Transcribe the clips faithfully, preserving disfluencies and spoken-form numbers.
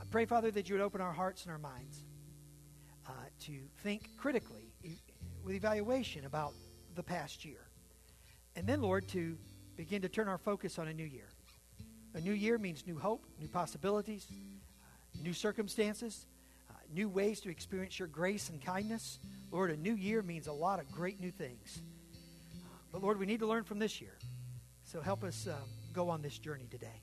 pray, Father, that you would open our hearts and our minds uh, to think critically e- with evaluation about the past year. And then, Lord, to begin to turn our focus on a new year. A new year means new hope, new possibilities, uh, new circumstances, uh, new ways to experience your grace and kindness. Lord, a new year means a lot of great new things. Uh, but, Lord, we need to learn from this year. So help us uh, go on this journey today.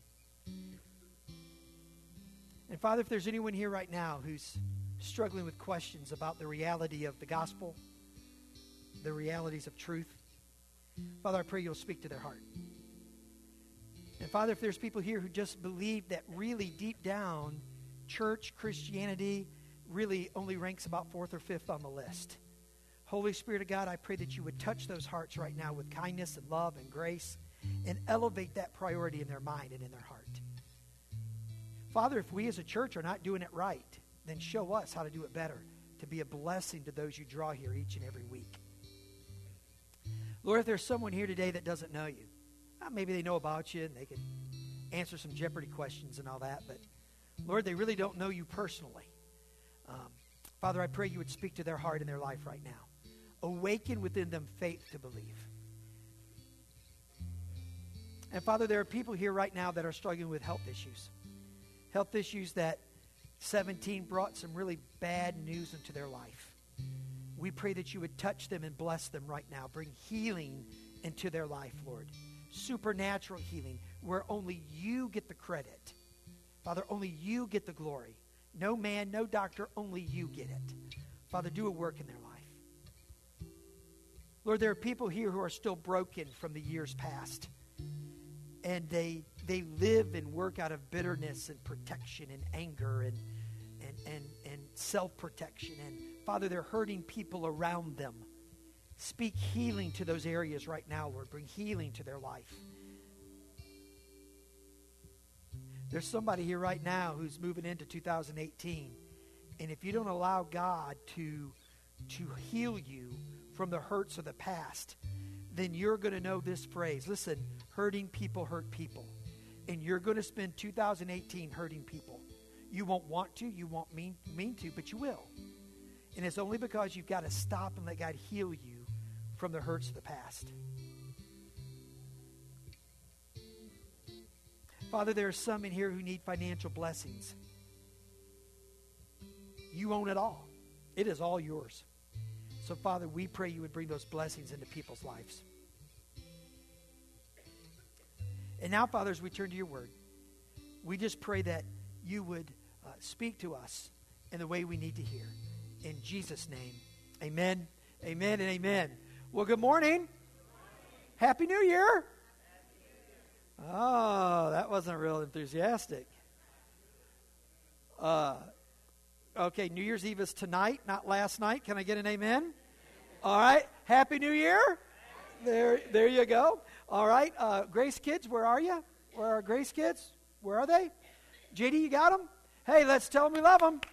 And, Father, if there's anyone here right now who's struggling with questions about the reality of the gospel, the realities of truth, Father, I pray you'll speak to their heart. And Father, if there's people here who just believe that really deep down, church, Christianity really only ranks about fourth or fifth on the list. Holy Spirit of God, I pray that you would touch those hearts right now with kindness and love and grace and elevate that priority in their mind and in their heart. Father, if we as a church are not doing it right, then show us how to do it better, to be a blessing to those you draw here each and every week. Lord, if there's someone here today that doesn't know you, uh, maybe they know about you and they can answer some Jeopardy questions and all that, but Lord, they really don't know you personally. Um, Father, I pray you would speak to their heart and their life right now. Awaken within them faith to believe. And Father, there are people here right now that are struggling with health issues. Health issues that seventeen brought some really bad news into their life. We pray that you would touch them and bless them right now. Bring healing into their life, Lord. Supernatural healing where only you get the credit. Father, only you get the glory. No man, no doctor, only you get it. Father, do a work in their life. Lord, there are people here who are still broken from the years past. And they they live and work out of bitterness and protection and anger and and and, and self-protection. And Father, they're hurting people around them. Speak healing to those areas right now, Lord. Bring healing to their life. There's somebody here right now who's moving into two thousand eighteen. And if you don't allow God to, to heal you from the hurts of the past, then you're going to know this phrase. Listen, hurting people hurt people. And you're going to spend two thousand eighteen hurting people. You won't want to, you won't mean, mean to, but you will. And it's only because you've got to stop and let God heal you from the hurts of the past. Father, there are some in here who need financial blessings. You own it all. It is all yours. So, Father, we pray you would bring those blessings into people's lives. And now, Father, as we turn to your word, we just pray that you would uh, speak to us in the way we need to hear. In Jesus' name, amen, amen, and amen. Well, good morning. Happy New Year. Oh, that wasn't real enthusiastic. Uh, okay, New Year's Eve is tonight, not last night. Can I get an amen? All right. Happy New Year. There, there you go. All right. Uh, Grace kids, where are you? Where are Grace kids? Where are they? J D, you got them? Hey, let's tell them we love them.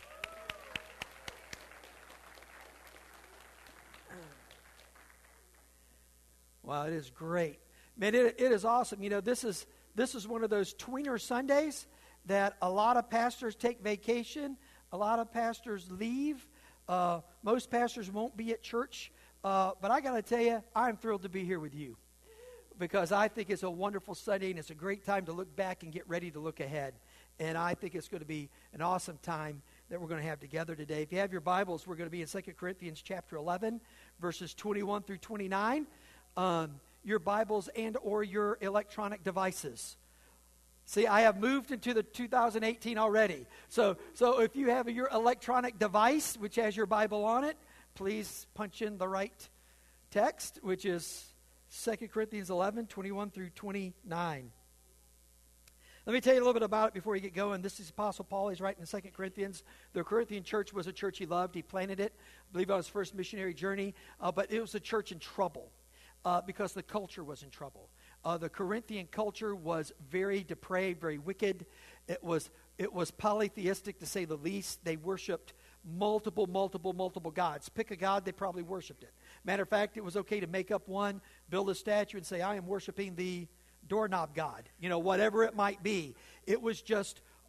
Wow, it is great. Man, it, it is awesome. You know, this is this is one of those tweener Sundays that a lot of pastors take vacation. A lot of pastors leave. Uh, most pastors won't be at church. Uh, but I got to tell you, I'm thrilled to be here with you because I think it's a wonderful Sunday and it's a great time to look back and get ready to look ahead. And I think it's going to be an awesome time that we're going to have together today. If you have your Bibles, we're going to be in Second Corinthians chapter eleven, verses twenty-one through twenty-nine. Um, your Bibles and or your electronic devices. See, I have moved into the two thousand eighteen already. So, so if you have your electronic device, which has your Bible on it, please punch in the right text, which is Second Corinthians eleven, twenty-one through twenty-nine. Let me tell you a little bit about it before you get going. This is Apostle Paul. He's writing in Second Corinthians. The Corinthian church was a church he loved. He planted it, I believe, on his first missionary journey. Uh, but it was a church in trouble uh, because the culture was in trouble. Uh, the Corinthian culture was very depraved, very wicked. It was it was polytheistic, to say the least. They worshipped multiple, multiple, multiple gods. Pick a god, they probably worshipped it. Matter of fact, it was okay to make up one, build a statue, and say, I am worshiping the doorknob god. You know, whatever it might be. It was just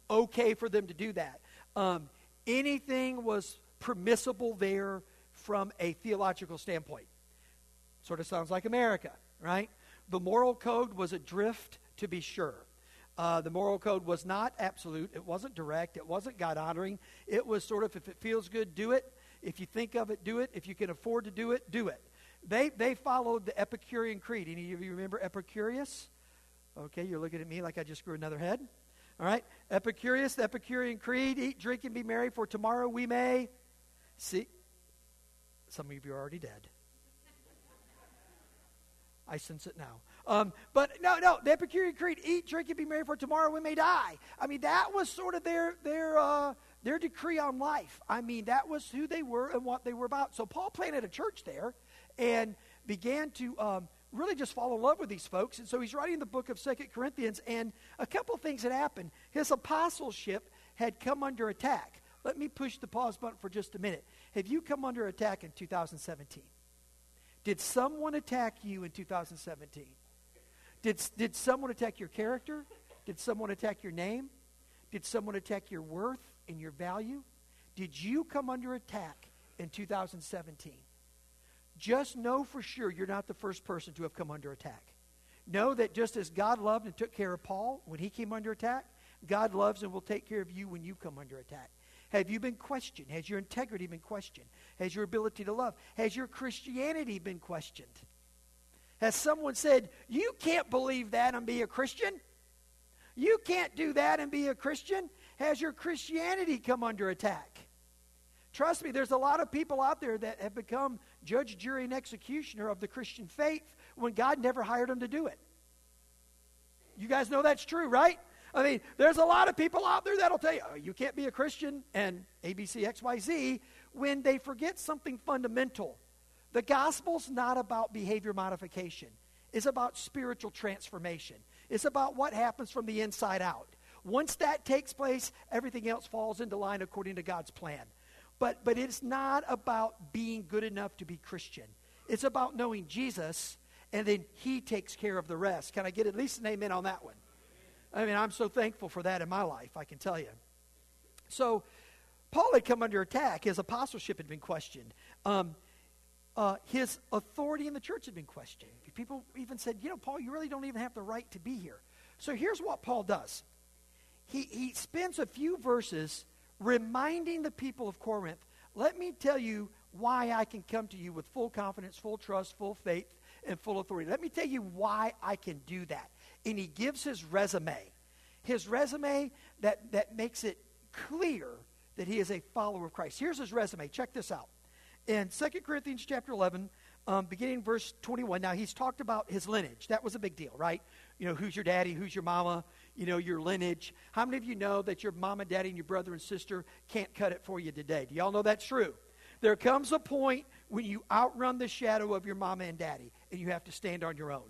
okay for them to do that. Um, anything was permissible there from a theological standpoint. Sort of sounds like America, right? The moral code was adrift, to be sure. Uh, the moral code was not absolute. It wasn't direct. It wasn't God-honoring. It was sort of, if it feels good, do it. If you think of it, do it. If you can afford to do it, do it. They they followed the Epicurean creed. Any of you remember Epicurus? Okay, you're looking at me like I just grew another head. All right, Epicurus, the Epicurean creed, eat, drink, and be merry, for tomorrow we may see. Some of you are already dead. I sense it now. Um, but no, no, the Epicurean creed, eat, drink, and be merry, for tomorrow we may die. I mean, that was sort of their their uh, their decree on life. I mean, that was who they were and what they were about. So Paul planted a church there and began to um, really just fall in love with these folks. And so he's writing the book of Second Corinthians, and a couple of things had happened. His apostleship had come under attack. Let me push the pause button for just a minute. Have you come under attack in two thousand seventeen? Did someone attack you in two thousand seventeen? Did, did someone attack your character? Did someone attack your name? Did someone attack your worth and your value? Did you come under attack in two thousand seventeen? Just know for sure you're not the first person to have come under attack. Know that just as God loved and took care of Paul when he came under attack, God loves and will take care of you when you come under attack. Have you been questioned? Has your integrity been questioned? Has your ability to love? Has your Christianity been questioned? Has someone said, you can't believe that and be a Christian? You can't do that and be a Christian? Has your Christianity come under attack? Trust me, there's a lot of people out there that have become judge, jury, and executioner of the Christian faith when God never hired them to do it. You guys know that's true, right? I mean, there's a lot of people out there that'll tell you, oh, you can't be a Christian and A B C X Y Z when they forget something fundamental. The gospel's not about behavior modification. It's about spiritual transformation. It's about what happens from the inside out. Once that takes place, everything else falls into line according to God's plan. But, but it's not about being good enough to be Christian. It's about knowing Jesus, and then he takes care of the rest. Can I get at least an amen on that one? I mean, I'm so thankful for that in my life, I can tell you. So, Paul had come under attack. His apostleship had been questioned. Um, uh, his authority in the church had been questioned. People even said, you know, Paul, you really don't even have the right to be here. So here's what Paul does. He, he spends a few verses reminding the people of Corinth, let me tell you why I can come to you with full confidence, full trust, full faith, and full authority. Let me tell you why I can do that. And he gives his resume. His resume that, that makes it clear that he is a follower of Christ. Here's his resume. Check this out. In Second Corinthians chapter eleven, um, beginning verse twenty-one, now he's talked about his lineage. That was a big deal, right? You know, who's your daddy, who's your mama, you know, your lineage. How many of you know that your mom and daddy and your brother and sister can't cut it for you today? Do y'all know that's true? There comes a point when you outrun the shadow of your mama and daddy, and you have to stand on your own.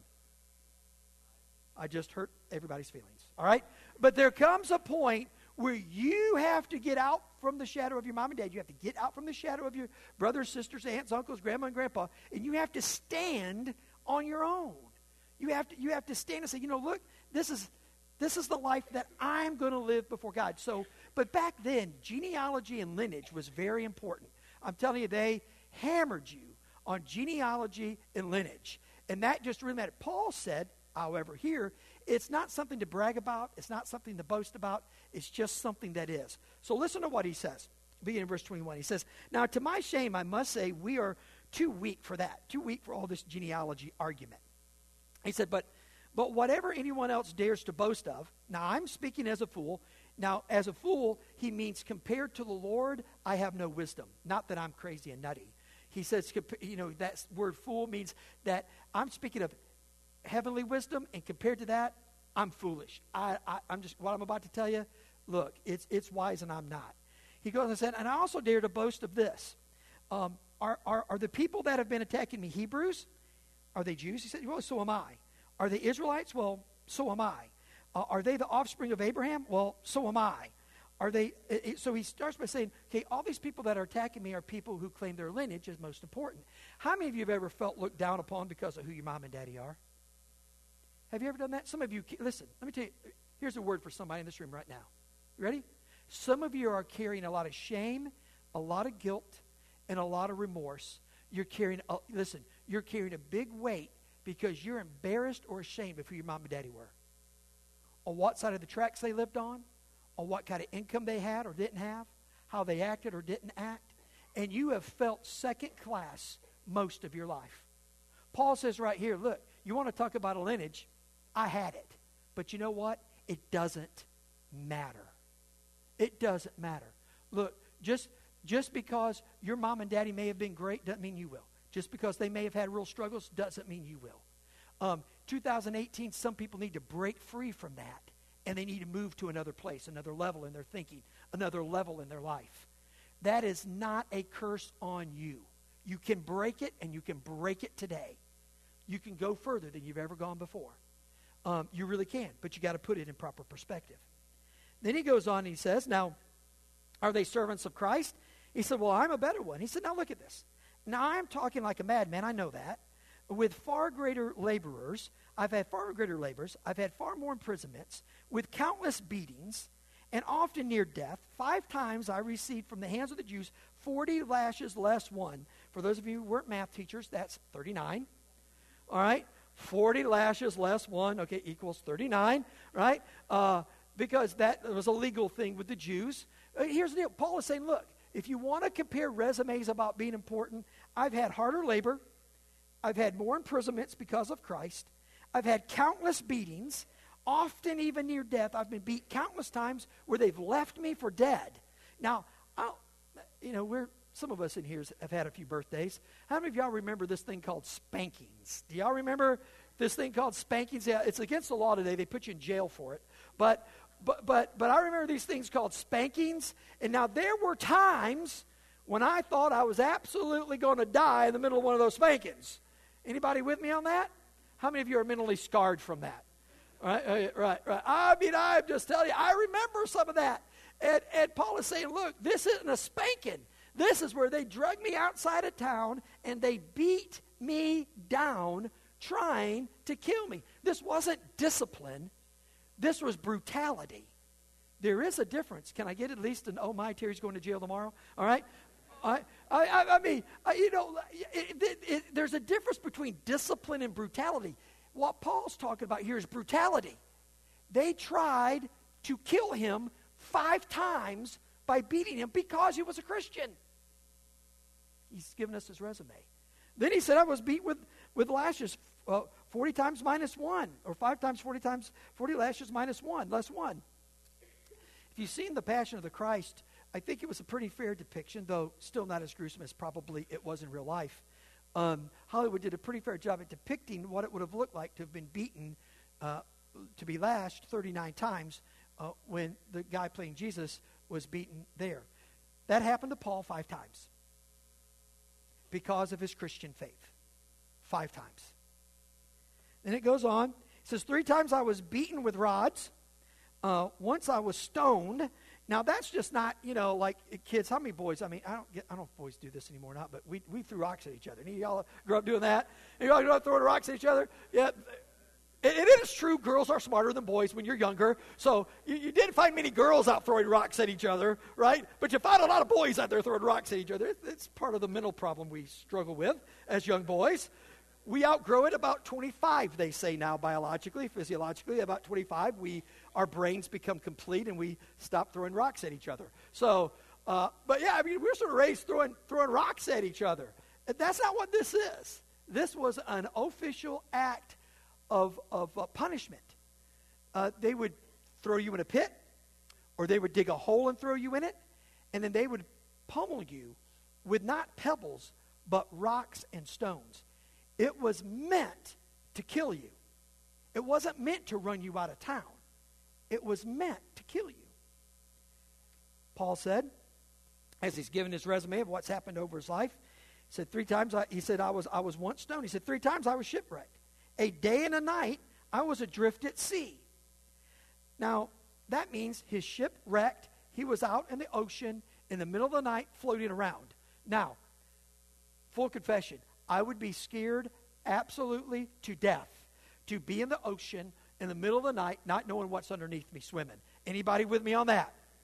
I just hurt everybody's feelings, all right? But there comes a point where you have to get out from the shadow of your mom and dad. You have to get out from the shadow of your brothers, sisters, aunts, uncles, grandma, and grandpa, and you have to stand on your own. You have to, you have to stand and say, you know, look, this is, this is the life that I'm going to live before God. So, but back then, genealogy and lineage was very important. I'm telling you, they hammered you on genealogy and lineage. And that just really mattered. Paul said, however, here, it's not something to brag about. It's not something to boast about. It's just something that is. So listen to what he says, beginning in verse twenty-one. He says, now to my shame, I must say we are too weak for that, too weak for all this genealogy argument. He said, but, but whatever anyone else dares to boast of, now I'm speaking as a fool. Now, as a fool, he means compared to the Lord, I have no wisdom. Not that I'm crazy and nutty. He says, you know, that word fool means that I'm speaking of heavenly wisdom, and compared to that, I'm foolish. I, I, I'm just, what I'm about to tell you, look, it's it's wise and I'm not. He goes and said, and I also dare to boast of this. Um, are, are, are the people that have been attacking me Hebrews? Are they Jews? He said, well, so am I. Are they Israelites? Well, so am I. Uh, are they the offspring of Abraham? Well, so am I. Are they? It, it, so he starts by saying, okay, all these people that are attacking me are people who claim their lineage is most important. How many of you have ever felt looked down upon because of who your mom and daddy are? Have you ever done that? Some of you, listen, let me tell you, here's a word for somebody in this room right now. Ready? Some of you are carrying a lot of shame, a lot of guilt, and a lot of remorse. You're carrying, a, listen, you're carrying a big weight because you're embarrassed or ashamed of who your mom and daddy were. On what side of the tracks they lived on, on what kind of income they had or didn't have, how they acted or didn't act. And you have felt second class most of your life. Paul says right here, look, you want to talk about a lineage? I had it. But you know what? It doesn't matter. It doesn't matter. Look, just, just because your mom and daddy may have been great doesn't mean you will. Just because they may have had real struggles doesn't mean you will. Um, two thousand eighteen, some people need to break free from that. And they need to move to another place, another level in their thinking, another level in their life. That is not a curse on you. You can break it, and you can break it today. You can go further than you've ever gone before. Um, you really can, but you got to put it in proper perspective. Then he goes on and he says, now, are they servants of Christ? He said, well, I'm a better one. He said, now look at this. Now, I'm talking like a madman. I know that. With far greater laborers, I've had far greater labors. I've had far more imprisonments, with countless beatings, and often near death. Five times I received from the hands of the Jews forty lashes less one. For those of you who weren't math teachers, that's thirty-nine. All right? forty lashes less one, okay, equals thirty-nine, right? Uh, because that was a legal thing with the Jews. Uh, here's the deal. Paul is saying, look, if you want to compare resumes about being important, I've had harder labor. I've had more imprisonments because of Christ. I've had countless beatings, often even near death. I've been beat countless times where they've left me for dead. Now, I'll, you know, we're some of us in here have had a few birthdays. How many of y'all remember this thing called spankings? Do y'all remember this thing called spankings? Yeah, it's against the law today. They put you in jail for it. But but but but I remember these things called spankings. And now there were times when I thought I was absolutely going to die in the middle of one of those spankings. Anybody with me on that? How many of you are mentally scarred from that? Right, right, right. I mean, I'm just telling you, I remember some of that. And, and Paul is saying, look, this isn't a spanking. This is where they drug me outside of town and they beat me down trying to kill me. This wasn't discipline. This was brutality. There is a difference. Can I get at least an, oh my, Terry's going to jail tomorrow? All right? I, I, I mean, I, you know, it, it, it, there's a difference between discipline and brutality. What Paul's talking about here is brutality. They tried to kill him five times by beating him because he was a Christian. He's given us his resume. Then he said, I was beat with, with lashes uh, forty times minus one, or five times forty times, forty lashes minus one, less one. If you've seen The Passion of the Christ, I think it was a pretty fair depiction, though still not as gruesome as probably it was in real life. Um, Hollywood did a pretty fair job at depicting what it would have looked like to have been beaten, uh, to be lashed thirty-nine times uh, when the guy playing Jesus was beaten there. That happened to Paul five times because of his Christian faith. Five times. Then it goes on. It says, three times I was beaten with rods. Uh, once I was stoned. Now, that's just not, you know, like kids. How many boys? I mean, I don't get, I don't know if boys do this anymore or not, but we, we threw rocks at each other. Any of y'all grew up doing that? Any of y'all grew up throwing rocks at each other? Yeah. It, it is true, girls are smarter than boys when you're younger. So you, you didn't find many girls out throwing rocks at each other, right? But you found a lot of boys out there throwing rocks at each other. It, it's part of the mental problem we struggle with as young boys. We outgrow it about twenty-five, they say now, biologically, physiologically. About twenty-five, we our brains become complete and we stop throwing rocks at each other. So, uh, but yeah, I mean, we're sort of raised throwing, throwing rocks at each other. And that's not what this is. This was an official act of, of uh, punishment. Uh, they would throw you in a pit, or they would dig a hole and throw you in it, and then they would pummel you with not pebbles, but rocks and stones. It was meant to kill you. It wasn't meant to run you out of town. It was meant to kill you. Paul said, as he's given his resume of what's happened over his life, he said three times, I, he said, I was, I was once stoned. He said, three times I was shipwrecked. A day and a night I was adrift at sea. Now, that means his ship wrecked. He was out in the ocean in the middle of the night floating around. Now, full confession, I would be scared absolutely to death to be in the ocean in the middle of the night, not knowing what's underneath me swimming. Anybody with me on that?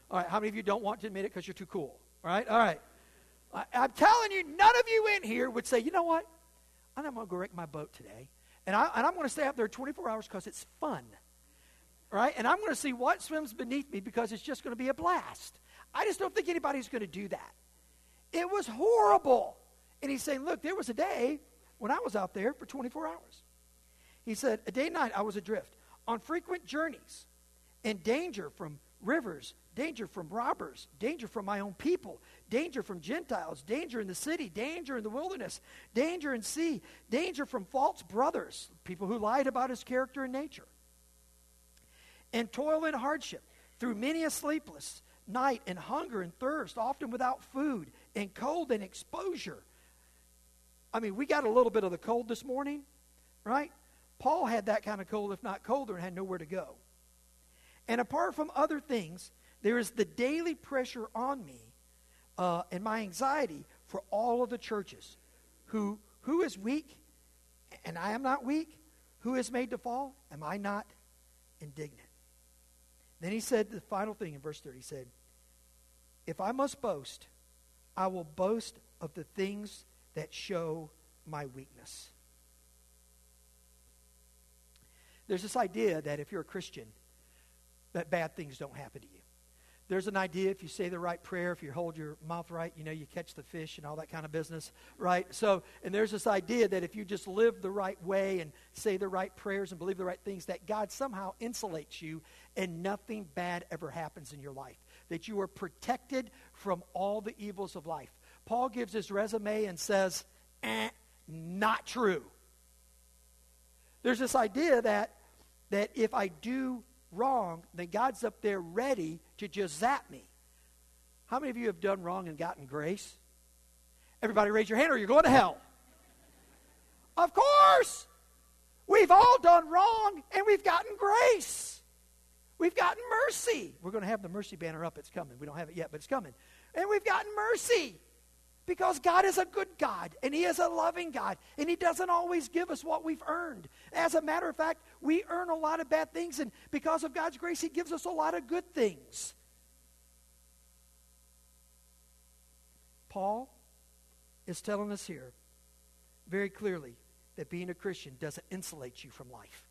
All right, how many of you don't want to admit it because you're too cool? All right, all right. I, I'm telling you, none of you in here would say, you know what? I'm going to go wreck my boat today. And, I, and I'm going to stay out there twenty-four hours because it's fun. Right? And I'm going to see what swims beneath me because it's just going to be a blast. I just don't think anybody's going to do that. It was horrible. And he's saying, look, there was a day when I was out there for twenty-four hours. He said, a day and night I was adrift on frequent journeys in danger from rivers, danger from robbers, danger from my own people, danger from Gentiles, danger in the city, danger in the wilderness, danger in sea, danger from false brothers, people who lied about his character and nature, and toil and hardship through many a sleepless night and hunger and thirst, often without food, and cold and exposure. I mean, we got a little bit of the cold this morning, right? Paul had that kind of cold, if not colder, and had nowhere to go. And apart from other things, there is the daily pressure on me uh, and my anxiety for all of the churches. Who, who is weak, and I am not weak? Who is made to fall? Am I not indignant? Then he said the final thing in verse thirty. He said, if I must boast, I will boast of the things that show my weakness. There's this idea that if you're a Christian, that bad things don't happen to you. There's an idea if you say the right prayer, if you hold your mouth right, you know, you catch the fish and all that kind of business, right? So, and there's this idea that if you just live the right way and say the right prayers and believe the right things, that God somehow insulates you and nothing bad ever happens in your life. That you are protected from all the evils of life. Paul gives his resume and says, eh, not true. There's this idea that that if I do wrong, then God's up there ready to just zap me. How many of you have done wrong and gotten grace? Everybody raise your hand or you're going to hell. Of course! We've all done wrong and we've gotten grace. We've gotten mercy. We're going to have the mercy banner up. It's coming. We don't have it yet, but it's coming. And we've gotten mercy. Because God is a good God, and he is a loving God, and he doesn't always give us what we've earned. As a matter of fact, we earn a lot of bad things, and because of God's grace, he gives us a lot of good things. Paul is telling us here very clearly that being a Christian doesn't insulate you from life.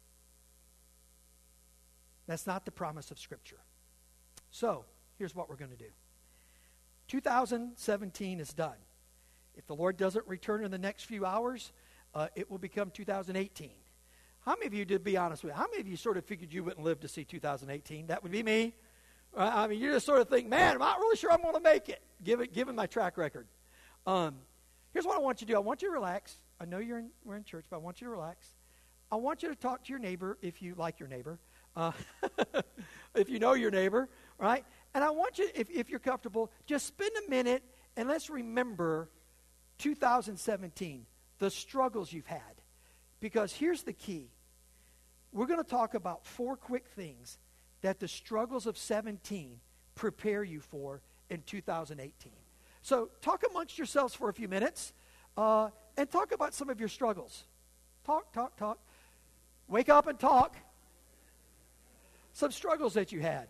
That's not the promise of Scripture. So, here's what we're going to do. two thousand seventeen is done. If the Lord doesn't return in the next few hours, uh, it will become two thousand eighteen. How many of you, to be honest with you, how many of you sort of figured you wouldn't live to see two thousand eighteen? That would be me. Uh, I mean, you just sort of think, man, I'm not really sure I'm going to make it, given, given my track record. Um, here's what I want you to do. I want you to relax. I know you're in, we're in church, but I want you to relax. I want you to talk to your neighbor if you like your neighbor, uh, if you know your neighbor, right? And I want you, if, if you're comfortable, just spend a minute and let's remember two thousand seventeen, the struggles you've had. Because here's the key. We're going to talk about four quick things that the struggles of seventeen prepare you for in two thousand eighteen. So talk amongst yourselves for a few minutes uh, and talk about some of your struggles. Talk, talk, talk. Wake up and talk. Some struggles that you had.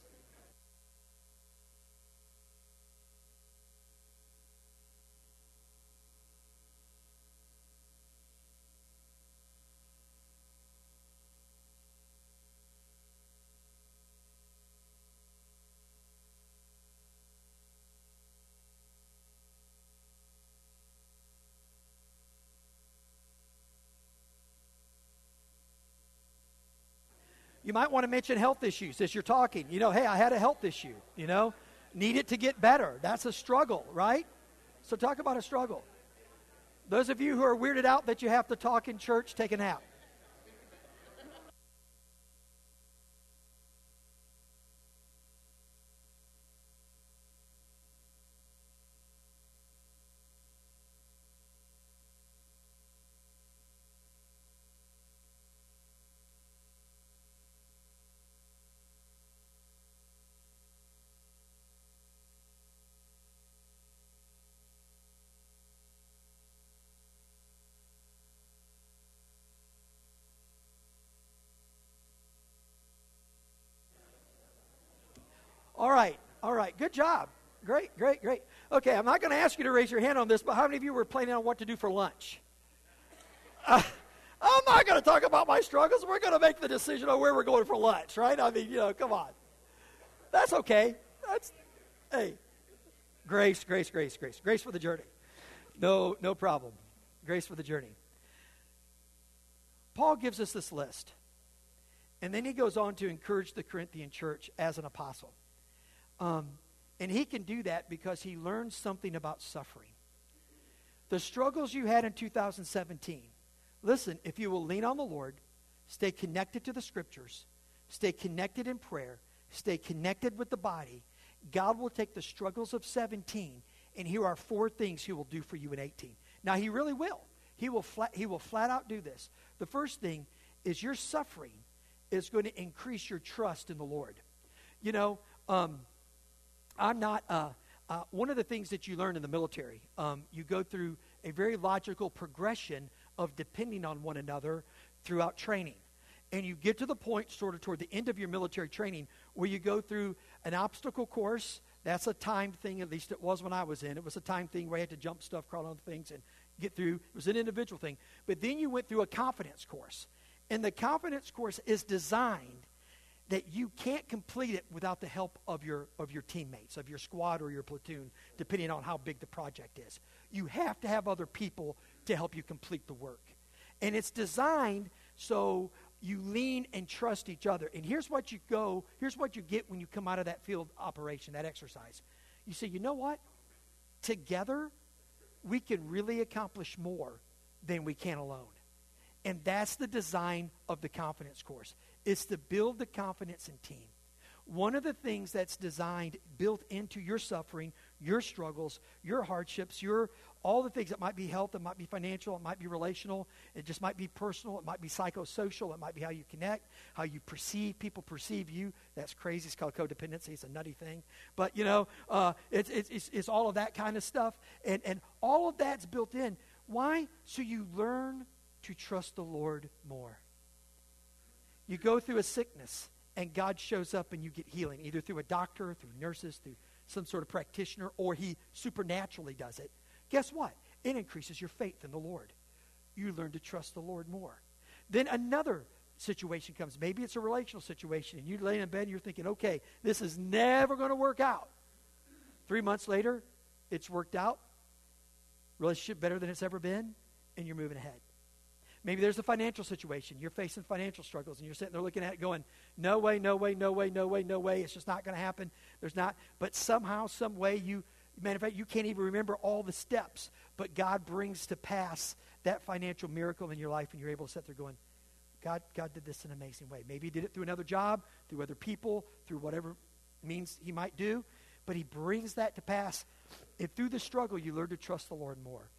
You might want to mention health issues as you're talking. You know, hey, I had a health issue, you know. Need it to get better. That's a struggle, right? So talk about a struggle. Those of you who are weirded out that you have to talk in church, take a nap. All right. All right, good job. Great, great, great. Okay, I'm not going to ask you to raise your hand on this, but how many of you were planning on what to do for lunch? Uh, I'm not going to talk about my struggles. We're going to make the decision on where we're going for lunch, right? I mean, you know, come on. That's okay. That's, hey, grace, grace, grace, grace. Grace for the journey. No, no problem. Grace for the journey. Paul gives us this list. And then he goes on to encourage the Corinthian church as an apostle. Um, and he can do that because he learned something about suffering. The struggles you had in two thousand seventeen, listen, if you will lean on the Lord, stay connected to the scriptures, stay connected in prayer, stay connected with the body, God will take the struggles of seventeen, and here are four things he will do for you in eighteen. Now, he really will. He will flat, he will flat out do this. The first thing is your suffering is going to increase your trust in the Lord. You know, um, I'm not, uh, uh, one of the things that you learn in the military, um, you go through a very logical progression of depending on one another throughout training. And you get to the point sort of toward the end of your military training where you go through an obstacle course. That's a timed thing, at least it was when I was in. It was a timed thing where you had to jump stuff, crawl on things, and get through. It was an individual thing. But then you went through a confidence course. And the confidence course is designed that you can't complete it without the help of your of your teammates, of your squad or your platoon, depending on how big the project is. You have to have other people to help you complete the work. And it's designed so you lean and trust each other. And here's what you go, here's what you get when you come out of that field operation, that exercise. You say, you know what? Together, we can really accomplish more than we can alone. And that's the design of the confidence course. It's to build the confidence in team. One of the things that's designed, built into your suffering, your struggles, your hardships, your all the things that might be health, it might be financial, it might be relational, it just might be personal, it might be psychosocial, it might be how you connect, how you perceive, people perceive you. That's crazy. It's called codependency. It's a nutty thing. But, you know, uh, it's, it's, it's, it's all of that kind of stuff. And, and all of that's built in. Why? So you learn to trust the Lord more. You go through a sickness, and God shows up and you get healing, either through a doctor, through nurses, through some sort of practitioner, or he supernaturally does it. Guess what? It increases your faith in the Lord. You learn to trust the Lord more. Then another situation comes. Maybe it's a relational situation, and you lay in bed and you're thinking, okay, this is never going to work out. Three months later, it's worked out. Relationship better than it's ever been, and you're moving ahead. Maybe there's a financial situation. You're facing financial struggles, and you're sitting there looking at it going, no way, no way, no way, no way, no way. It's just not going to happen. There's not. But somehow, some way, you, matter of fact, you can't even remember all the steps, but God brings to pass that financial miracle in your life, and you're able to sit there going, God, God did this in an amazing way. Maybe he did it through another job, through other people, through whatever means he might do, but he brings that to pass. And through the struggle, you learn to trust the Lord more.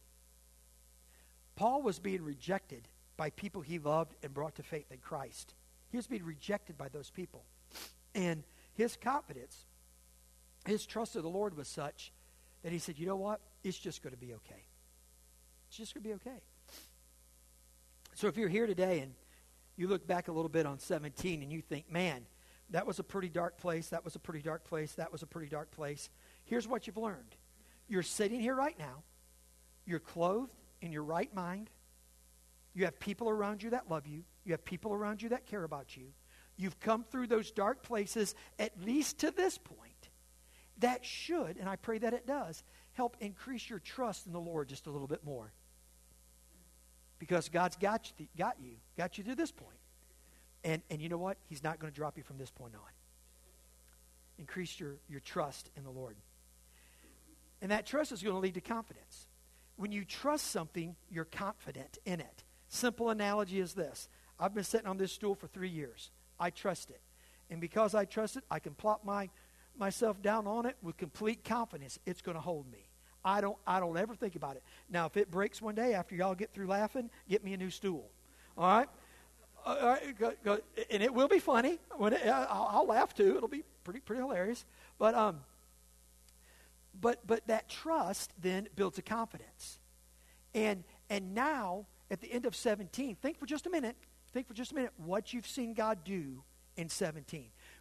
Paul was being rejected by people he loved and brought to faith in Christ. He was being rejected by those people. And his confidence, his trust of the Lord was such that he said, you know what? It's just going to be okay. It's just going to be okay. So if you're here today and you look back a little bit on seventeen and you think, man, that was a pretty dark place, that was a pretty dark place, that was a pretty dark place. Here's what you've learned. You're sitting here right now. You're clothed in your right mind. You have people around you that love you. You have people around you that care about you. You've come through those dark places, at least to this point. That should, and I pray that it does, help increase your trust in the Lord just a little bit more. Because God's got you, got you, got you to this point. And, and you know what? He's not going to drop you from this point on. Increase your, your trust in the Lord. And that trust is going to lead to confidence. When you trust something, you're confident in it. Simple analogy is this. I've been sitting on this stool for three years. I trust it. And because I trust it, I can plop my myself down on it with complete confidence. It's going to hold me. I don't I don't ever think about it. Now, if it breaks one day after y'all get through laughing, get me a new stool. All right? All right, go, go, and it will be funny. When it, I'll, I'll laugh too. It'll be pretty pretty hilarious. But um But but that trust then builds a confidence. And and now, at the end of seventeen, think for just a minute, think for just a minute what you've seen God do in seventeen.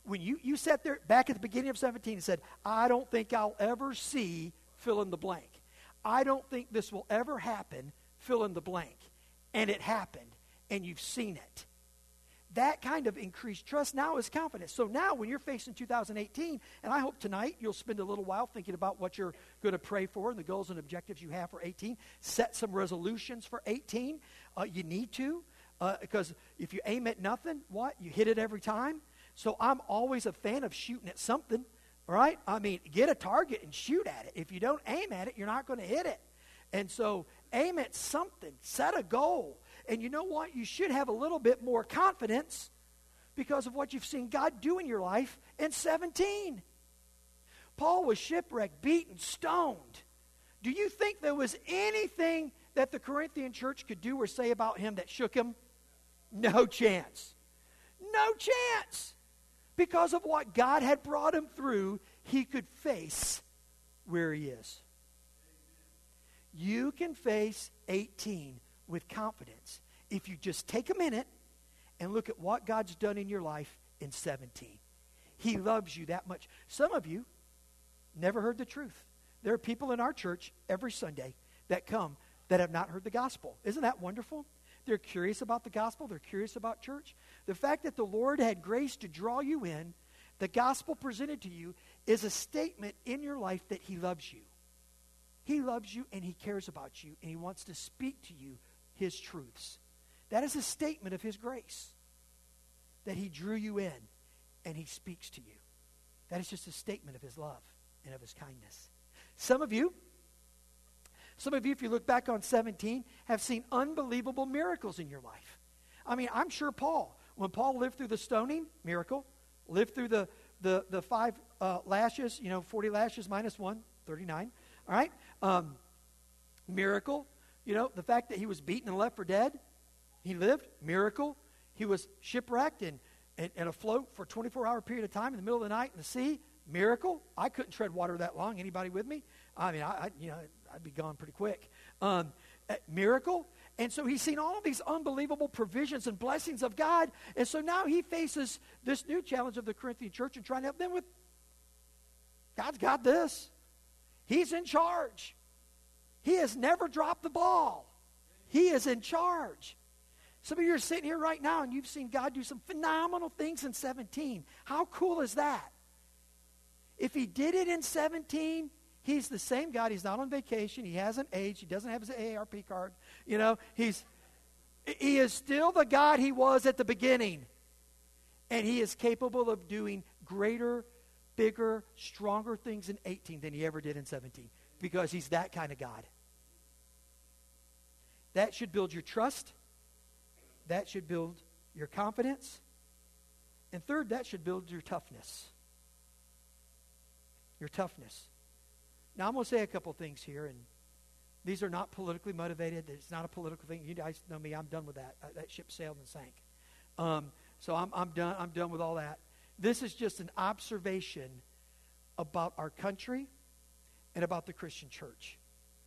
when you, you sat there back at the beginning of seventeen and said, I don't think I'll ever see fill in the blank. I don't think this will ever happen, fill in the blank. And it happened, and you've seen it. That kind of increased trust now is confidence. So now when you're facing two thousand eighteen, and I hope tonight you'll spend a little while thinking about what you're going to pray for and the goals and objectives you have for eighteen. Set some resolutions for eighteen. Uh, you need to, uh, because if you aim at nothing, what? You hit it every time. So I'm always a fan of shooting at something, right? I mean, get a target and shoot at it. If you don't aim at it, you're not going to hit it. And so aim at something. Set a goal. And you know what? You should have a little bit more confidence because of what you've seen God do in your life in seventeen. Paul was shipwrecked, beaten, stoned. Do you think there was anything that the Corinthian church could do or say about him that shook him? No chance. No chance. Because of what God had brought him through, he could face where he is. You can face eighteen with confidence if you just take a minute and look at what God's done in your life in seventeen. He loves you that much. Some of you never heard the truth. There are people in our church every Sunday that come that have not heard the gospel. Isn't that wonderful? They're curious about the gospel. They're curious about church. The fact that the Lord had grace to draw you in, the gospel presented to you, is a statement in your life that he loves you. He loves you and he cares about you and he wants to speak to you his truths. That is a statement of his grace, that he drew you in and he speaks to you. That is just a statement of his love and of his kindness. Some of you, some of you, if you look back on seventeen, have seen unbelievable miracles in your life. I mean, I'm sure Paul, when Paul lived through the stoning, miracle, lived through the, the, the five uh, lashes, you know, forty lashes minus one, thirty-nine, all right? Um, miracle. You know, the fact that he was beaten and left for dead, he lived, miracle. He was shipwrecked and, and, and afloat for a twenty-four hour period of time in the middle of the night in the sea, miracle. I couldn't tread water that long. Anybody with me? I mean, I, I you know, I'd be gone pretty quick. Um, uh, miracle. And so he's seen all of these unbelievable provisions and blessings of God. And so now he faces this new challenge of the Corinthian church and trying to help them with, God's got this. He's in charge. He has never dropped the ball. He is in charge. Some of you are sitting here right now and you've seen God do some phenomenal things in seventeen. How cool is that? If he did it in seventeen, he's the same God. He's not on vacation. He hasn't aged. He doesn't have his A A R P card. You know, he's he is still the God he was at the beginning. And he is capable of doing greater, bigger, stronger things in eighteen than he ever did in seventeen. Because he's that kind of God. That should build your trust. That should build your confidence. And third, that should build your toughness. Your toughness. Now, I'm going to say a couple things here, and these are not politically motivated. It's not a political thing. You guys know me. I'm done with that. Uh, that ship sailed and sank. Um, so I'm, I'm done. I'm done with all that. This is just an observation about our country and about the Christian church.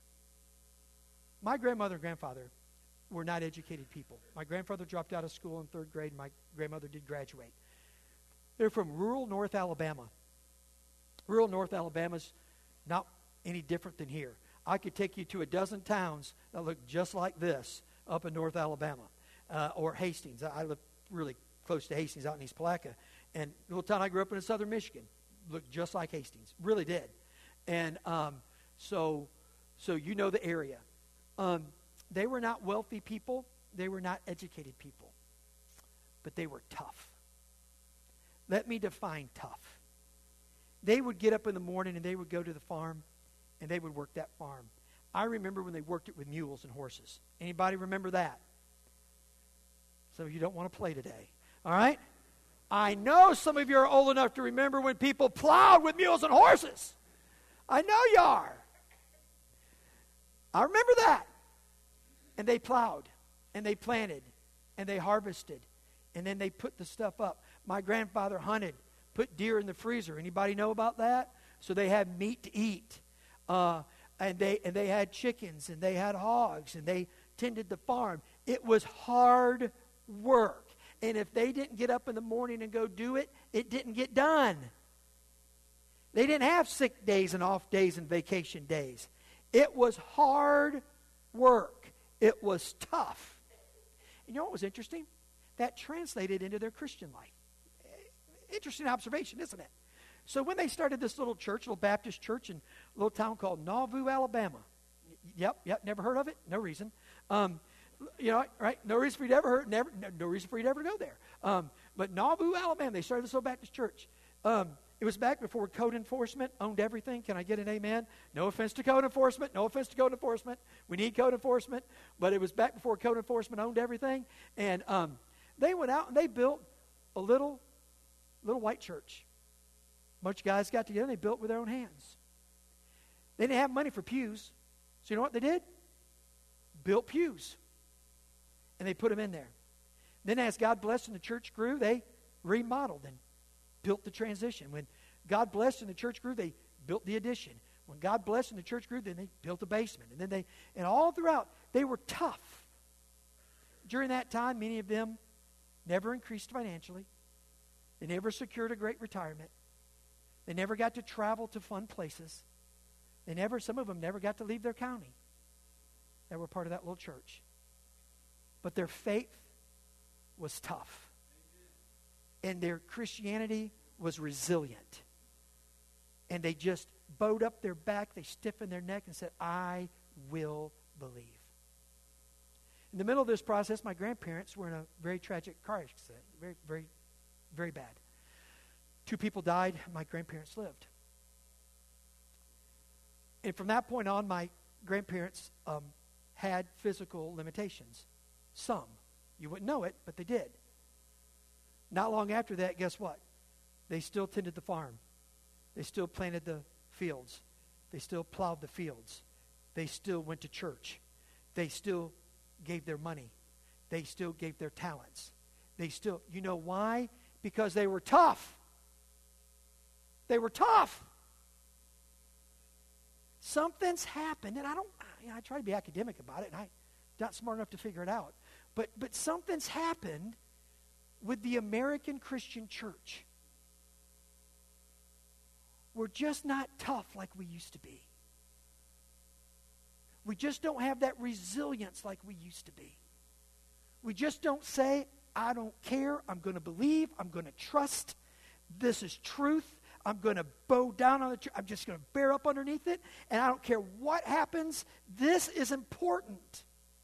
My grandmother and grandfather were not educated people. My grandfather dropped out of school in third grade. My grandmother did graduate. They're from rural North Alabama. Rural North Alabama's not any different than here. I could take you to a dozen towns that look just like this up in North Alabama. Uh, or Hastings. I, I live really close to Hastings out in East Palatka. And the little town I grew up in in southern Michigan looked just like Hastings. Really did. And um, so, so you know the area. Um, they were not wealthy people. They were not educated people. But they were tough. Let me define tough. They would get up in the morning and they would go to the farm and they would work that farm. I remember when they worked it with mules and horses. Anybody remember that? Some of you don't want to play today. All right? I know some of you are old enough to remember when people plowed with mules and horses. I know you are. I remember that. And they plowed, and they planted, and they harvested, and then they put the stuff up. My grandfather hunted, put deer in the freezer. Anybody know about that? So they had meat to eat. Uh, and they and they had chickens, and they had hogs, and they tended the farm. It was hard work. And if they didn't get up in the morning and go do it, it didn't get done. They didn't have sick days and off days and vacation days. It was hard work. It was tough. And you know what was interesting? That translated into their Christian life. Interesting observation, isn't it? So when they started this little church, little Baptist church in a little town called Nauvoo, Alabama. Yep, yep, never heard of it? No reason. Um, you know, right? No reason for you to ever heard, never, no, no reason for you to ever go there. Um, but Nauvoo, Alabama, they started this little Baptist church. Um, it was back before code enforcement owned everything. Can I get an amen? No offense to code enforcement. No offense to code enforcement. We need code enforcement. But it was back before code enforcement owned everything. And um, they went out and they built a little, little white church. A bunch of guys got together and they built with their own hands. They didn't have money for pews. So you know what they did? Built pews. And they put them in there. Then as God blessed and the church grew, they remodeled and built the transition. When God blessed and the church grew, they built the addition. When God blessed and the church grew, then they built the basement. And then they, and all throughout, they were tough. During that time, many of them never increased financially. They never secured a great retirement. They never got to travel to fun places. They never, some of them never got to leave their county. They were part of that little church. But their faith was tough. And their Christianity was resilient. And they just bowed up their back, they stiffened their neck and said, I will believe. In the middle of this process, my grandparents were in a very tragic car accident. Very, very, very bad. Two people died, my grandparents lived. And from that point on, my grandparents um, had physical limitations. Some. You wouldn't know it, but they did. Not long after that, guess what? They still tended the farm. They still planted the fields. They still plowed the fields. They still went to church. They still gave their money. They still gave their talents. They still, you know why? Because they were tough. They were tough. Something's happened, and I don't, you know, I try to be academic about it, and I'm not smart enough to figure it out. But, but something's happened with the American Christian church. We're just not tough like we used to be. We just don't have that resilience like we used to be. We just don't say, I don't care, I'm going to believe, I'm going to trust, this is truth, I'm going to bow down on the truth, I'm just going to bear up underneath it, and I don't care what happens, this is important.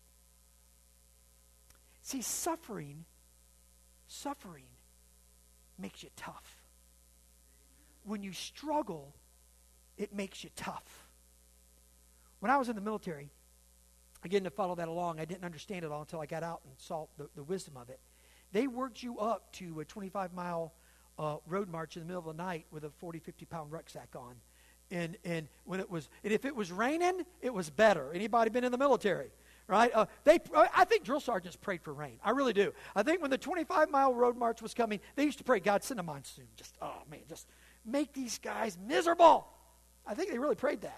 See, suffering Suffering makes you tough. When you struggle, it makes you tough. When I was in the military, again, to follow that along, I didn't understand it all until I got out and saw the, the wisdom of it. They worked you up to a twenty-five mile uh, road march in the middle of the night with a forty, fifty pound rucksack on. And, and, when it was, and if it was raining, it was better. Anybody been in the military? Right? Uh, they, I think drill sergeants prayed for rain. I really do. I think when the twenty-five mile road march was coming, they used to pray, God, send a monsoon. Just, oh, man, just make these guys miserable. I think they really prayed that.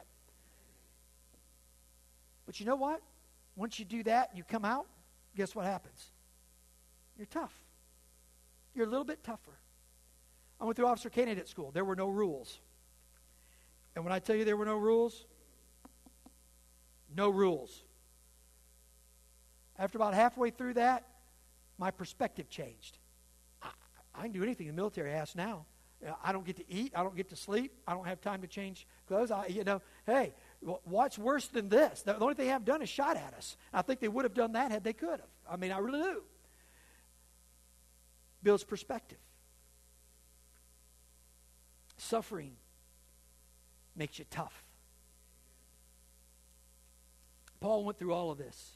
But you know what? Once you do that, you come out, guess what happens? You're tough. You're a little bit tougher. I went through officer candidate school. There were no rules. And when I tell you there were no rules, no rules. After about halfway through that, my perspective changed. I, I can do anything the military has now. You know, I don't get to eat. I don't get to sleep. I don't have time to change clothes. I, you know, hey, what's worse than this? The only thing they have done is shot at us. I think they would have done that had they could have. I mean, I really do. Builds perspective. Suffering makes you tough. Paul went through all of this.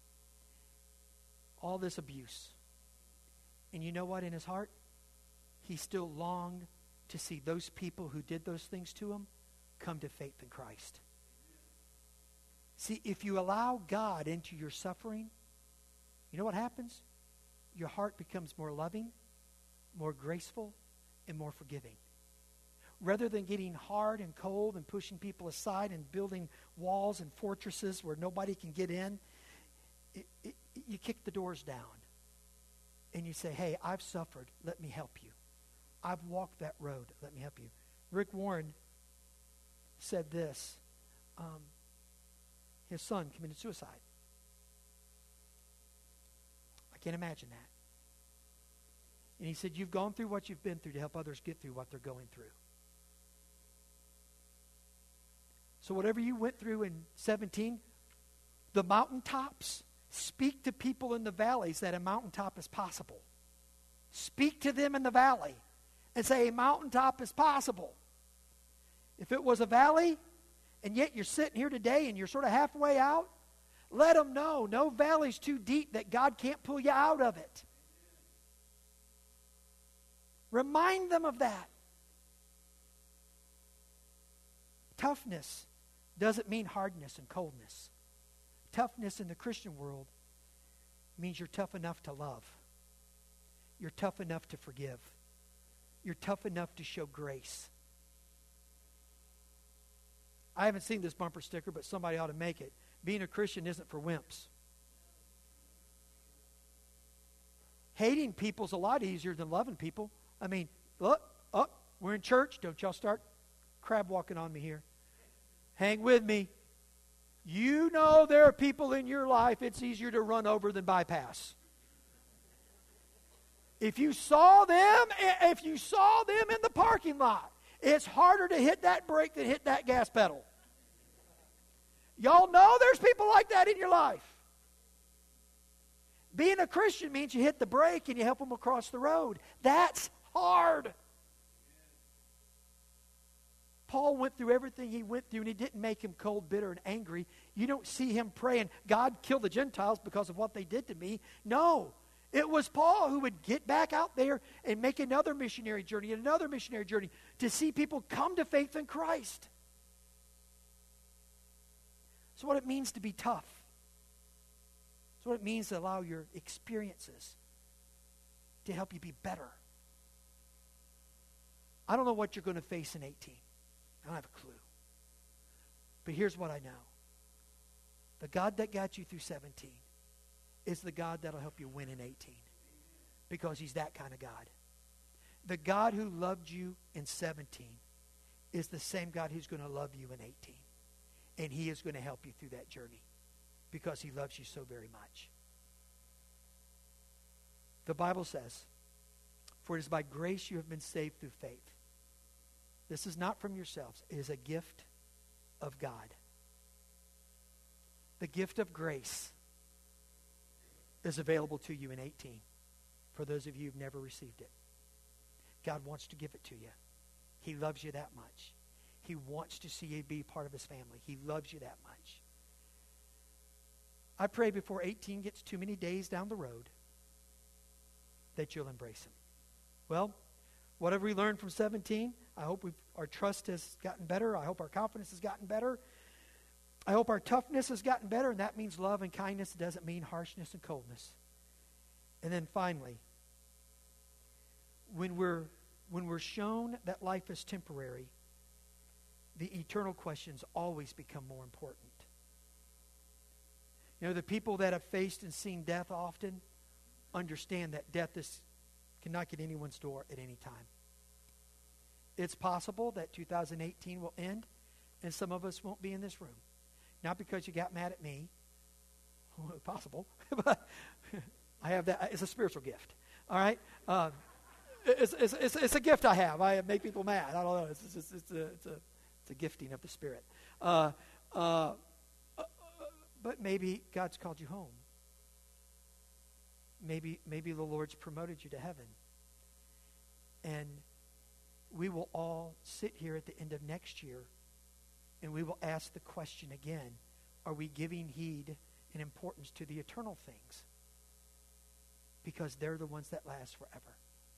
All this abuse. And you know what? In his heart, he still longed to see those people who did those things to him come to faith in Christ. See, if you allow God into your suffering, you know what happens? Your heart becomes more loving, more graceful, and more forgiving. Rather than getting hard and cold and pushing people aside and building walls and fortresses where nobody can get in, it, it, you kick the doors down. and you say, hey, I've suffered. Let me help you. I've walked that road. Let me help you. Rick Warren said this. Um, his son committed suicide. I can't imagine that. And he said, you've gone through what you've been through to help others get through what they're going through. So whatever you went through in seventeen, the mountaintops, speak to people in the valleys that a mountaintop is possible. Speak to them in the valley and say a mountaintop is possible. If it was a valley, and yet you're sitting here today and you're sort of halfway out, let them know no valley's too deep that God can't pull you out of it. Remind them of that. Toughness doesn't mean hardness and coldness. Toughness in the Christian world means you're tough enough to love. You're tough enough to forgive. You're tough enough to show grace. I haven't seen this bumper sticker, but somebody ought to make it. Being a Christian isn't for wimps. Hating people's a lot easier than loving people. I mean, look, oh, we're in church. Don't y'all start crab walking on me here. Hang with me. You know there are people in your life it's easier to run over than bypass. If you saw them, if you saw them in the parking lot, it's harder to hit that brake than hit that gas pedal. Y'all know there's people like that in your life. Being a Christian means you hit the brake and you help them across the road. That's hard. Paul went through everything he went through, and he didn't make him cold, bitter, and angry. You don't see him praying, God, kill the Gentiles because of what they did to me. No. It was Paul who would get back out there and make another missionary journey, another missionary journey, to see people come to faith in Christ. That's what it means to be tough. That's what it means to allow your experiences to help you be better. I don't know what you're going to face in eighteen. I don't have a clue. But here's what I know. The God that got you through seventeen is the God that'll help you win in eighteen. Because he's that kind of God. The God who loved you in seventeen is the same God who's going to love you in eighteen. And he is going to help you through that journey because he loves you so very much. The Bible says, for it is by grace you have been saved through faith. This is not from yourselves. It is a gift of God. The gift of grace is available to you in eighteen. For those of you who've never received it. God wants to give it to you. He loves you that much. He wants to see you be part of his family. He loves you that much. I pray before eighteen gets too many days down the road that you'll embrace him. Well, whatever we learned from seventeen, I hope we've, our trust has gotten better. I hope our confidence has gotten better. I hope our toughness has gotten better, and that means love and kindness. It doesn't mean harshness and coldness. And then finally, when we're, when we're shown that life is temporary, the eternal questions always become more important. You know, the people that have faced and seen death often understand that death is, can knock at anyone's door at any time. It's possible that two thousand eighteen will end and some of us won't be in this room. Not because you got mad at me. Well, possible. But I have that. It's a spiritual gift. All right? Uh, it's, it's, it's, it's a gift I have. I make people mad. I don't know. It's, it's, it's, a, it's, a, it's a gifting of the Spirit. Uh, uh, uh, but maybe God's called you home. Maybe, maybe the Lord's promoted you to heaven. And we will all sit here at the end of next year and we will ask the question again, are we giving heed and importance to the eternal things? Because they're the ones that last forever.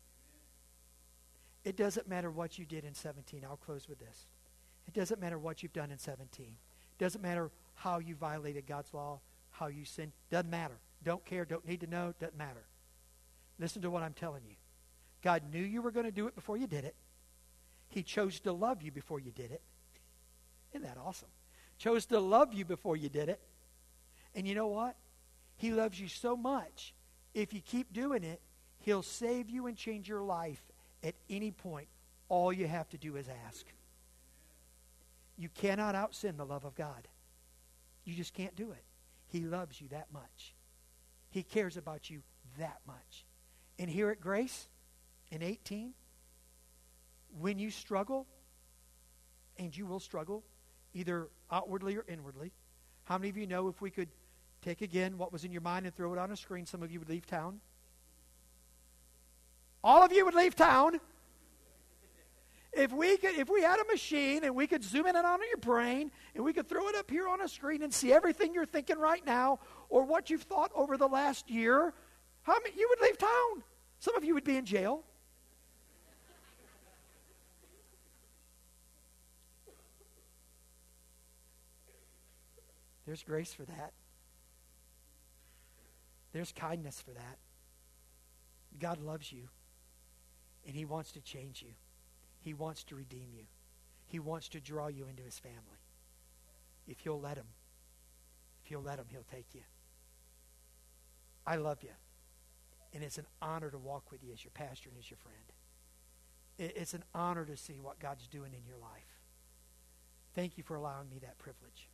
It doesn't matter what you did in seventeen. I'll close with this. It doesn't matter what you've done in seventeen. It doesn't matter how you violated God's law, how you sinned. Doesn't matter. Don't care, don't need to know, doesn't matter. Listen to what I'm telling you. God knew you were going to do it before you did it. He chose to love you before you did it. Isn't that awesome? Chose to love you before you did it. And you know what? He loves you so much. If you keep doing it, He'll save you and change your life at any point. All you have to do is ask. You cannot out-sin the love of God. You just can't do it. He loves you that much. He cares about you that much. And here at Grace, in eighteen, when you struggle, and you will struggle, either outwardly or inwardly, how many of you know if we could take again what was in your mind and throw it on a screen, some of you would leave town? All of you would leave town. If we could, if we had a machine and we could zoom in on your brain and we could throw it up here on a screen and see everything you're thinking right now or what you've thought over the last year, how many you would leave town? Some of you would be in jail. There's grace for that. There's kindness for that. God loves you, and He wants to change you. He wants to redeem you. He wants to draw you into His family. If you'll let Him, if you'll let Him, He'll take you. I love you, and it's an honor to walk with you as your pastor and as your friend. It's an honor to see what God's doing in your life. Thank you for allowing me that privilege.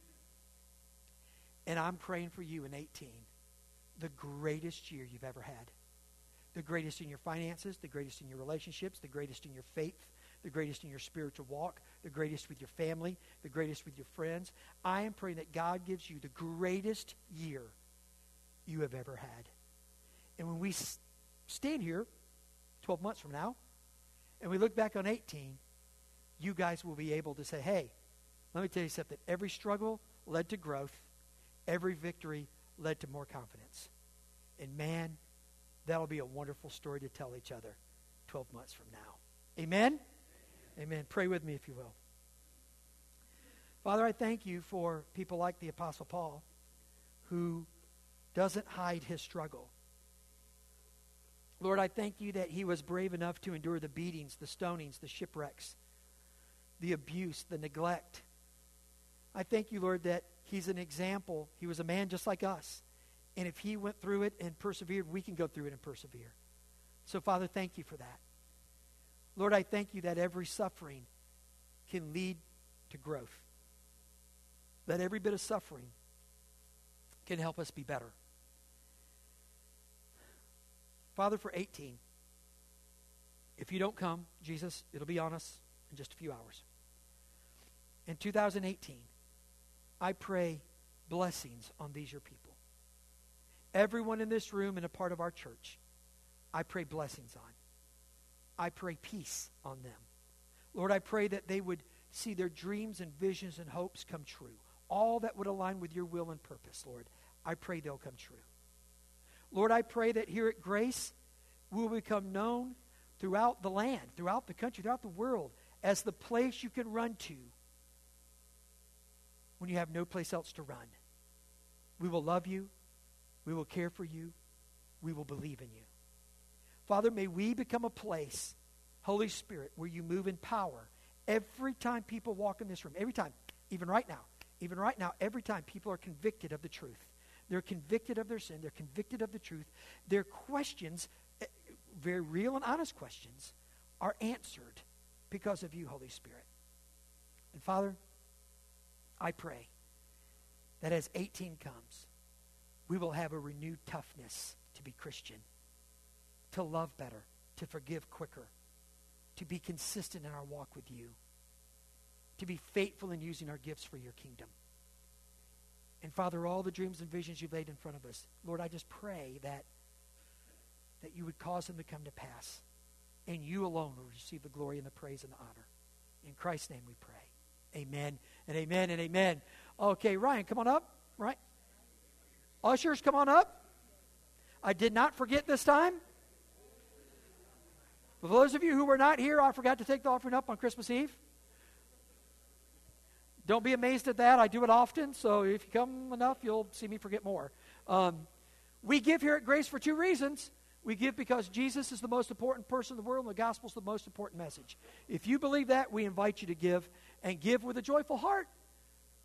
And I'm praying for you in eighteen, the greatest year you've ever had. The greatest in your finances, the greatest in your relationships, the greatest in your faith, the greatest in your spiritual walk, the greatest with your family, the greatest with your friends. I am praying that God gives you the greatest year you have ever had. And when we stand here twelve months from now, and we look back on eighteen, you guys will be able to say, hey, let me tell you something. Every struggle led to growth. Every victory led to more confidence. And man, that'll be a wonderful story to tell each other twelve months from now. Amen? Amen? Amen. Pray with me if you will. Father, I thank you for people like the Apostle Paul who doesn't hide his struggle. Lord, I thank you that he was brave enough to endure the beatings, the stonings, the shipwrecks, the abuse, the neglect. I thank you, Lord, that he's an example. He was a man just like us. And if he went through it and persevered, we can go through it and persevere. So, Father, thank you for that. Lord, I thank you that every suffering can lead to growth. That every bit of suffering can help us be better. Father, for eighteen, if you don't come, Jesus, it'll be on us in just a few hours. In two thousand eighteen, I pray blessings on these your people. Everyone in this room and a part of our church, I pray blessings on. I pray peace on them. Lord, I pray that they would see their dreams and visions and hopes come true. All that would align with your will and purpose, Lord. I pray they'll come true. Lord, I pray that here at Grace, we will become known throughout the land, throughout the country, throughout the world, as the place you can run to when you have no place else to run. We will love you. We will care for you. We will believe in you. Father, may we become a place, Holy Spirit, where you move in power every time people walk in this room. Every time, even right now, even right now, every time people are convicted of the truth. They're convicted of their sin. They're convicted of the truth. Their questions, very real and honest questions, are answered because of you, Holy Spirit. And Father, I pray that as eighteen comes, we will have a renewed toughness to be Christian, to love better, to forgive quicker, to be consistent in our walk with you, to be faithful in using our gifts for your kingdom. And Father, all the dreams and visions you've laid in front of us, Lord, I just pray that, that you would cause them to come to pass. And you alone will receive the glory and the praise and the honor. In Christ's name we pray. Amen and amen and amen. Okay, Ryan, come on up. Right? Ushers, come on up. I did not forget this time. For those of you who were not here, I forgot to take the offering up on Christmas Eve. Don't be amazed at that. I do it often, so if you come enough, you'll see me forget more. Um, we give here at Grace for two reasons. We give because Jesus is the most important person in the world, and the gospel is the most important message. If you believe that, we invite you to give, and give with a joyful heart.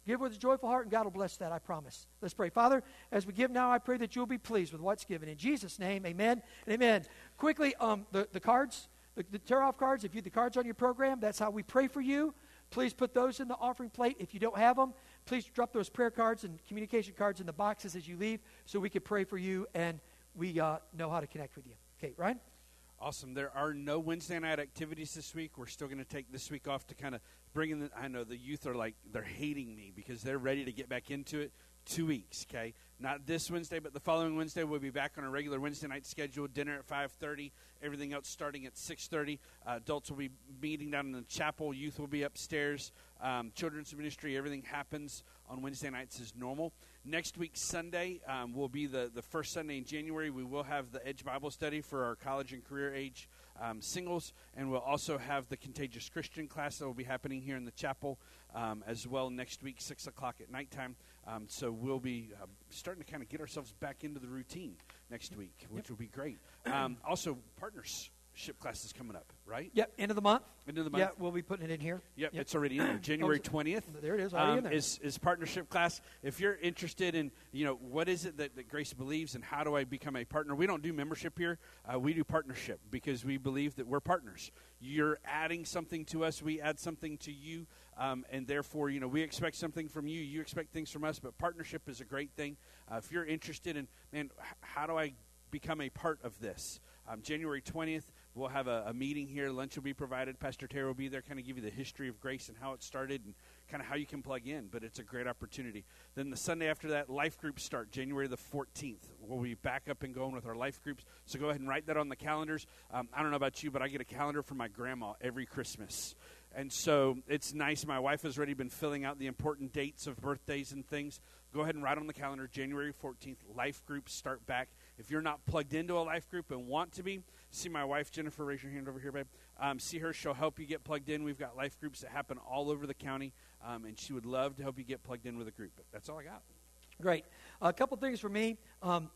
Give with a joyful heart, and God will bless that, I promise. Let's pray. Father, as we give now, I pray that you'll be pleased with what's given. In Jesus' name, amen and amen. Quickly, um, the, the cards, the, the tear-off cards, if you have the cards on your program, that's how we pray for you. Please put those in the offering plate. If you don't have them, please drop those prayer cards and communication cards in the boxes as you leave so we can pray for you and we uh, know how to connect with you. Okay, Ryan? Awesome. There are no Wednesday night activities this week. We're still going to take this week off to kind of bring in the, I know the youth are like, they're hating me because they're ready to get back into it. Two weeks, okay? Not this Wednesday, but the following Wednesday, we'll be back on a regular Wednesday night schedule, dinner at five thirty, everything else starting at six thirty. Uh, adults will be meeting down in the chapel. Youth will be upstairs. Um, children's ministry, everything happens on Wednesday nights as normal. Next week, Sunday, um, will be the, the first Sunday in January. We will have the Edge Bible Study for our college and career age um, singles, and we'll also have the Contagious Christian class that will be happening here in the chapel um, as well next week, six o'clock at nighttime. Um, so we'll be uh, starting to kind of get ourselves back into the routine next week, which Yep. will be great. Um, also, partnership classes coming up, right? Yep, end of the month. End of the month. Yeah, we'll be putting it in here. Yep, Yep. it's already in there. January twentieth. There it is, already um, in there. Is, is partnership class. If you're interested in, you know, what is it that, that Grace believes and how do I become a partner? We don't do membership here. Uh, we do partnership because we believe that we're partners. You're adding something to us. We add something to you. Um, and therefore, you know, we expect something from you. You expect things from us. But partnership is a great thing. Uh, if you're interested in, man, h- how do I become a part of this? Um, January twentieth, we'll have a, a meeting here. Lunch will be provided. Pastor Terry will be there, kind of give you the history of Grace and how it started and kind of how you can plug in. But it's a great opportunity. Then the Sunday after that, life groups start January the fourteenth. We'll be back up and going with our life groups. So go ahead and write that on the calendars. Um, I don't know about you, but I get a calendar from my grandma every Christmas. And so it's nice. My wife has already been filling out the important dates of birthdays and things. Go ahead and write on the calendar, January fourteenth, life groups start back. If you're not plugged into a life group and want to be, see my wife, Jennifer. Raise your hand over here, babe. Um, see her. She'll help you get plugged in. We've got life groups that happen all over the county, um, and she would love to help you get plugged in with a group. But that's all I got. Great. A couple things for me. Um,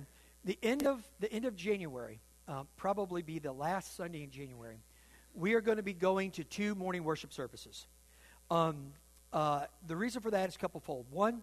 the end of the end of January, um, probably be the last Sunday in January. We are going to be going to two morning worship services. Um, uh, the reason for that is couple-fold. One,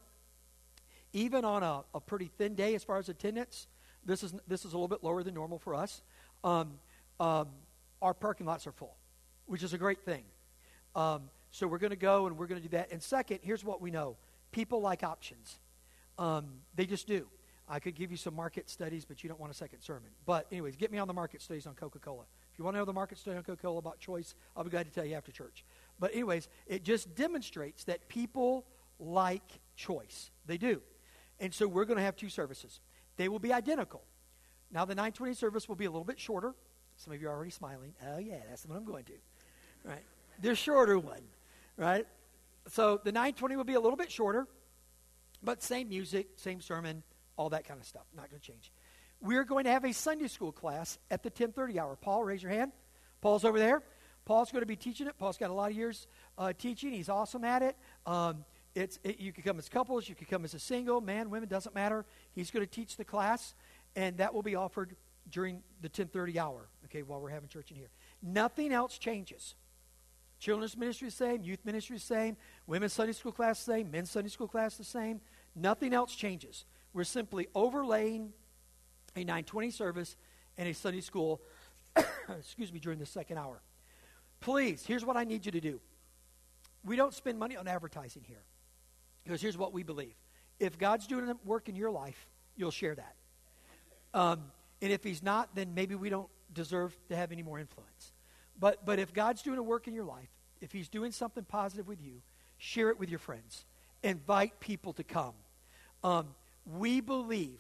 even on a, a pretty thin day as far as attendance, this is this is a little bit lower than normal for us. Um, um, our parking lots are full, which is a great thing. Um, so we're going to go and we're going to do that. And second, here's what we know: people like options. Um, they just do. I could give you some market studies, but you don't want a second sermon. But anyways, get me on the market studies on Coca-Cola. If you want to know the market study on Coca-Cola about choice, I'll be glad to tell you after church. But anyways, it just demonstrates that people like choice. They do. And so we're going to have two services. They will be identical. Now, the nine twenty service will be a little bit shorter. Some of you are already smiling. Oh, yeah, that's what I'm going to. Right? The shorter one. Right? So the nine twenty will be a little bit shorter, but same music, same sermon, all that kind of stuff. Not going to change. We're going to have a Sunday school class at the ten thirty hour. Paul, raise your hand. Paul's over there. Paul's going to be teaching it. Paul's got a lot of years uh, teaching. He's awesome at it. Um, it's it, you could come as couples. You could come as a single, man, women, doesn't matter. He's going to teach the class, and that will be offered during the ten thirty hour, okay, while we're having church in here. Nothing else changes. Children's ministry is the same. Youth ministry is the same. Women's Sunday school class the same. Men's Sunday school class the same. Nothing else changes. We're simply overlaying a nine twenty service and a Sunday school, excuse me, during the second hour. Please, here's what I need you to do. We don't spend money on advertising here because here's what we believe. If God's doing a work in your life, you'll share that. Um, and if he's not, then maybe we don't deserve to have any more influence. But but if God's doing a work in your life, if he's doing something positive with you, share it with your friends. Invite people to come. Um, we believe,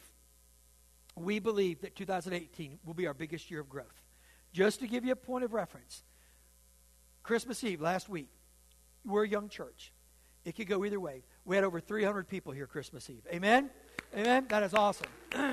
we believe that two thousand eighteen will be our biggest year of growth. Just to give you a point of reference, Christmas Eve last week, we're a young church. It could go either way. We had over three hundred people here Christmas Eve. Amen? Amen? That is awesome.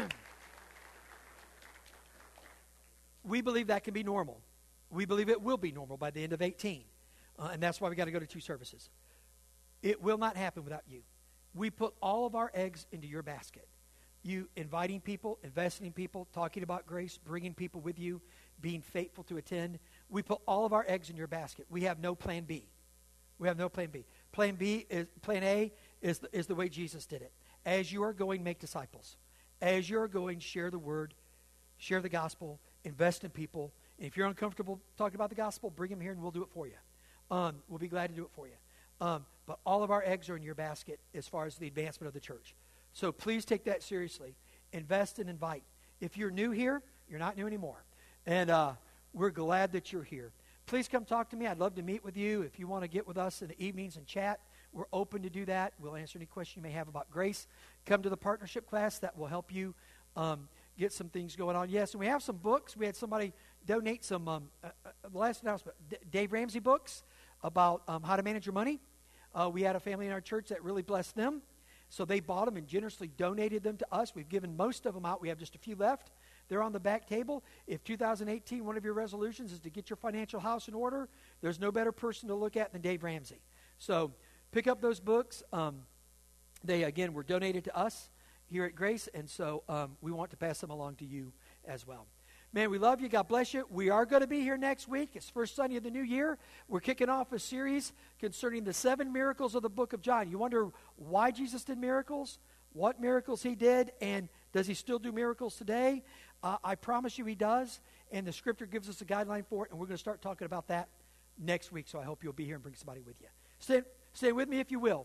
We believe that can be normal. We believe it will be normal by the end of eighteen. Uh, and that's why we got to go to two services. It will not happen without you. We put all of our eggs into your basket. You inviting people, investing in people, talking about grace, bringing people with you, being faithful to attend. We put all of our eggs in your basket. We have no plan B. We have no plan B. Plan B is, plan A is the, is the way Jesus did it. As you are going, make disciples. As you are going, share the word, share the gospel, invest in people. And if you're uncomfortable talking about the gospel, bring them here and we'll do it for you. Um, we'll be glad to do it for you. Um, but all of our eggs are in your basket as far as the advancement of the church. So please take that seriously. Invest and invite. If you're new here, you're not new anymore. And uh, we're glad that you're here. Please come talk to me. I'd love to meet with you. If you want to get with us in the evenings and chat, we're open to do that. We'll answer any question you may have about grace. Come to the partnership class. That will help you um, get some things going on. Yes, and we have some books. We had somebody donate some, um, uh, uh, the last announcement, D- Dave Ramsey books about um, how to manage your money. Uh, we had a family in our church that really blessed them. So they bought them and generously donated them to us. We've given most of them out. We have just a few left. They're on the back table. If two thousand eighteen, one of your resolutions is to get your financial house in order, there's no better person to look at than Dave Ramsey. So pick up those books. Um, they, again, were donated to us here at Grace, and so um, we want to pass them along to you as well. Man, we love you. God bless you. We are going to be here next week. It's first Sunday of the new year. We're kicking off a series concerning the seven miracles of the book of John. You wonder why Jesus did miracles, what miracles he did, and does he still do miracles today? Uh, I promise you he does, and the scripture gives us a guideline for it, and we're going to start talking about that next week, so I hope you'll be here and bring somebody with you. Stay, stay with me if you will.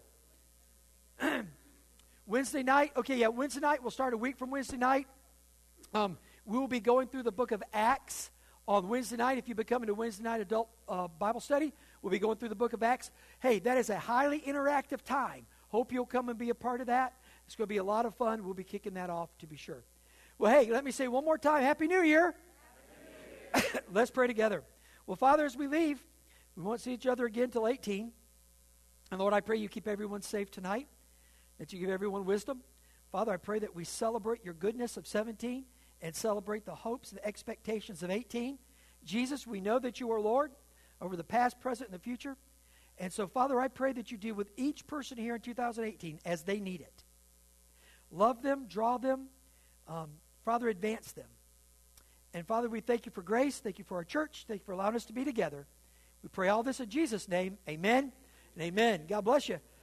Wednesday night, okay, yeah, Wednesday night, we'll start a week from Wednesday night. Um, we will be going through the book of Acts on Wednesday night. If you become into Wednesday night adult uh, Bible study, we'll be going through the book of Acts. Hey, that is a highly interactive time. Hope you'll come and be a part of that. It's going to be a lot of fun. We'll be kicking that off to be sure. Well, hey, let me say one more time, Happy New Year. Happy New Year. Let's pray together. Well, Father, as we leave, we won't see each other again until eighteen. And Lord, I pray you keep everyone safe tonight, that you give everyone wisdom. Father, I pray that we celebrate your goodness of seventeen and celebrate the hopes and expectations of eighteen. Jesus, we know that you are Lord over the past, present, and the future. And so, Father, I pray that you deal with each person here in two thousand eighteen as they need it. Love them, draw them, um, Father, advance them. And Father, we thank you for grace. Thank you for our church. Thank you for allowing us to be together. We pray all this in Jesus' name. Amen and amen. God bless you.